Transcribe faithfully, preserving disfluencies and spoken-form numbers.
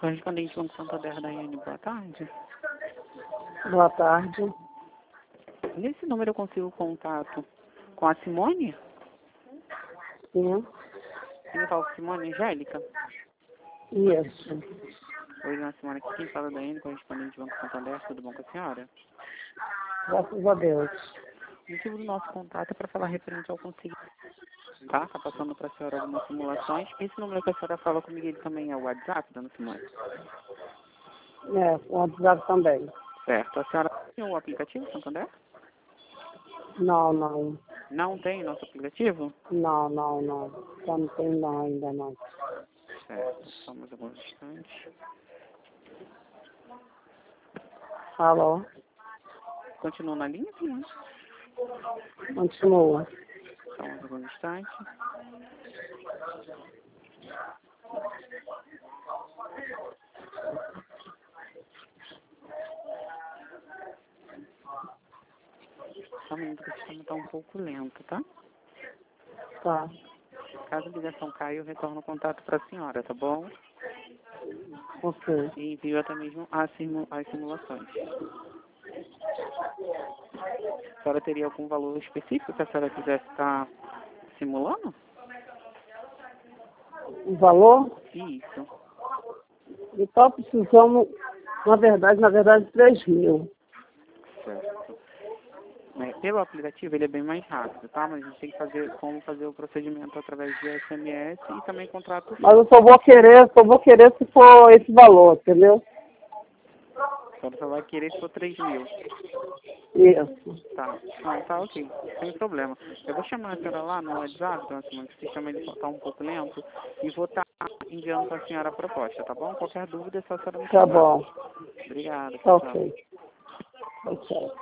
Correspondente Banco Santander, Daiane, boa tarde. Boa tarde. Nesse número eu consigo contato com a Simone? Sim. Quem fala com Simone? Angélica? Isso. Oi, dona Simone, aqui quem fala é Daiane, correspondente Banco Santander, tudo bom com a senhora? Graças a Deus. O motivo do nosso contato é para falar referente ao consigo. Tá? Tá passando para a senhora algumas simulações. Esse número que a senhora fala comigo, ele também é o WhatsApp, dona Simone? É, o WhatsApp também. Certo. A senhora tem o aplicativo Santander? Não, não. Não tem nosso aplicativo? Não, não, não. Só não tem não ainda não. Certo. Só mais alguns instantes. Alô? Continua na linha, sim. Continua. Só mais alguns instantes. Só um minuto que o sistema está um pouco lento, tá? Tá. Caso a ligação caia, eu retorno o contato para a senhora, tá bom? Ok. E envio até mesmo as, simu as simulações. A senhora teria algum valor específico que a senhora quisesse estar simulando? O valor? Isso. Então precisamos, na verdade, na verdade, três mil. Certo. É, pelo aplicativo ele é bem mais rápido, tá? Mas a gente tem que fazer como fazer o procedimento através de S M S e também contrato. Mas eu só vou querer, só vou querer se for esse valor, entendeu? A senhora só vai querer se for três mil. Isso. Tá. Não, tá ok. Sem problema. Eu vou chamar a senhora lá no WhatsApp, então, assim, que o sistema ele só tá um pouco lento, e vou estar enviando para a senhora a proposta, tá bom? Qualquer dúvida é só a senhora me Tá chamar. bom. Obrigado. Tá Tchau. ok. Ok.